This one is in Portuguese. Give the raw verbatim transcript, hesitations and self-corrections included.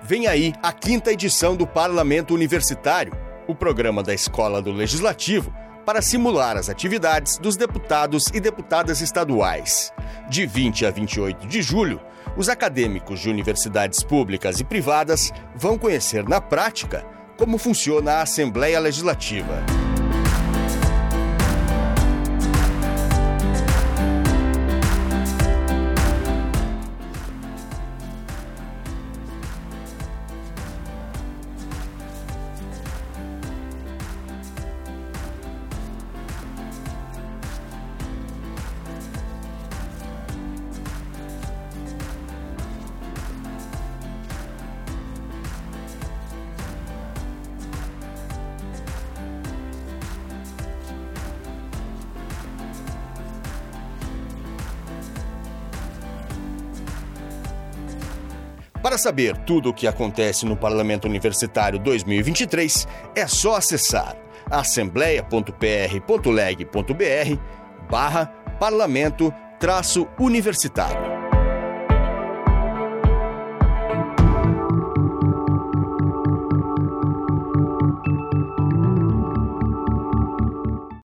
Vem aí a quinta edição do Parlamento Universitário, o programa da Escola do Legislativo para simular as atividades dos deputados e deputadas estaduais. De vinte a vinte e oito de julho, os acadêmicos de universidades públicas e privadas vão conhecer na prática como funciona a Assembleia Legislativa. Para saber tudo o que acontece no Parlamento Universitário dois mil e vinte e três, é só acessar assembleia ponto p r ponto leg ponto b r barra parlamento traço universitário.